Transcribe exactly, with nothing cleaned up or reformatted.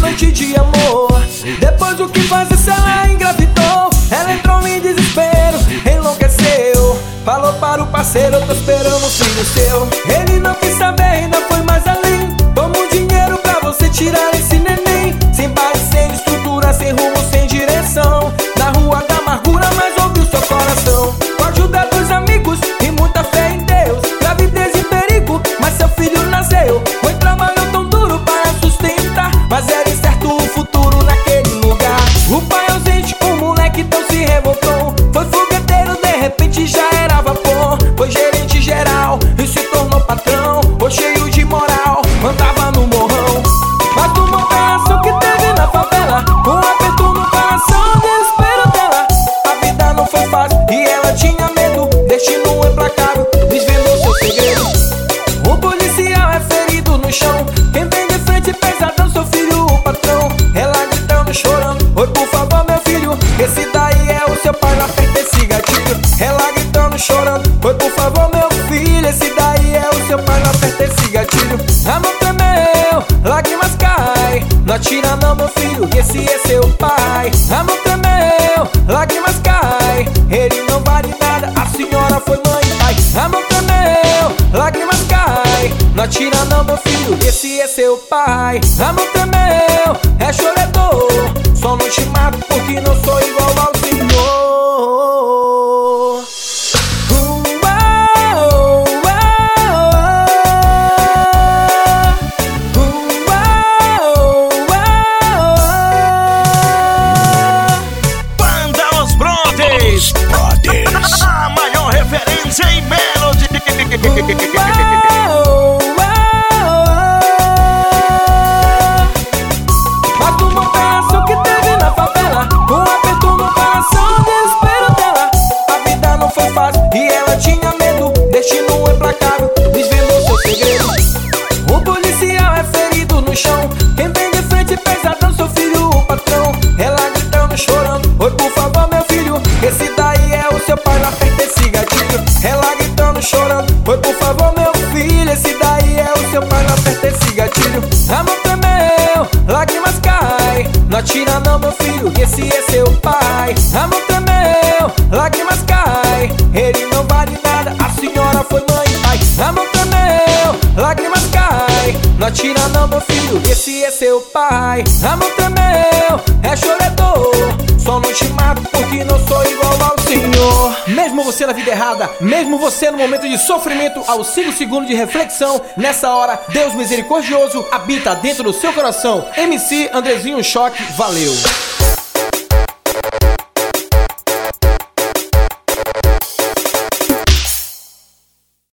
noite de amor. Depois o que fazer se ela engravidou? Ela entrou em desespero, enlouqueceu. Falou para o parceiro, eu tô esperando um filho seu. Ele não quis saber, ainda foi mais além. Toma o dinheiro pra você tirar esse neném. Sem base, sem estrutura, sem rumo, sem direção. Na rua da amargura, mas ouviu seu coração. Com a ajuda dos amigos e muita fé em Deus. Gravidez em perigo, mas seu filho nasceu. Foi trabalhou tão duro para sustentar, mas era incerto o futuro naquele lugar. O pai ausente, o moleque então se revoltou. Foi fogueteiro, de repente já era vapor. Foi gerente geral e se tornou patrão. Foi cheio de moral, andava no morrão. Mas uma operação que teve na favela, um aperto no coração, desespero dela. A vida não foi fácil e ela tinha medo. Destino implacável desvendou seu segredo. O policial é ferido no chão. Quem vem de frente pesadão, seu filho, o patrão. Ela gritando, chorando, oi por favor meu filho, esse daí é o seu pai, não aperta esse gatilho. Ela gritando, chorando, oi por favor meu filho, esse daí é o seu pai, não aperta esse gatilho. A mão tremeu, lágrimas caem, não atira não meu filho, esse é seu pai. A mão tremeu, lágrimas caem, ele não vale nada, a senhora foi mãe e pai. A mão tremeu, lágrimas caem, não atira não meu filho, esse é seu pai. A mão tremeu, é chorador, só não te mato porque não sou igual ao senhor. A maior referência em Melody. Mas uma operação que teve na favela, um aperto no coração, desespero dela. A vida não foi fácil e ela tinha medo. Destino implacável desvendou seu segredo. O policial é ferido no chão. Quem vem de frente pesadão, seu filho, o patrão. Ela gritando, chorando, oi por favor meu filho, esse daí é o seu pai, não aperta esse gatilho. Ela gritando, chorando, oi por favor meu filho, esse daí é o seu pai, não aperta esse gatilho. A mão tremeu, lágrimas caem, não atira não meu filho, esse é seu pai. A mão tremeu, lágrimas caem, ele não vale nada, a senhora foi mãe e pai. A mão tremeu, lágrimas caem, não atira não meu filho, esse é seu pai. A mão tremeu, é chorador, só não te mato porque não sou igual ao senhor. Mesmo você na vida errada, mesmo você no momento de sofrimento, aos cinco segundos de reflexão, nessa hora, Deus misericordioso habita dentro do seu coração. M C Andrezinho Choque, valeu!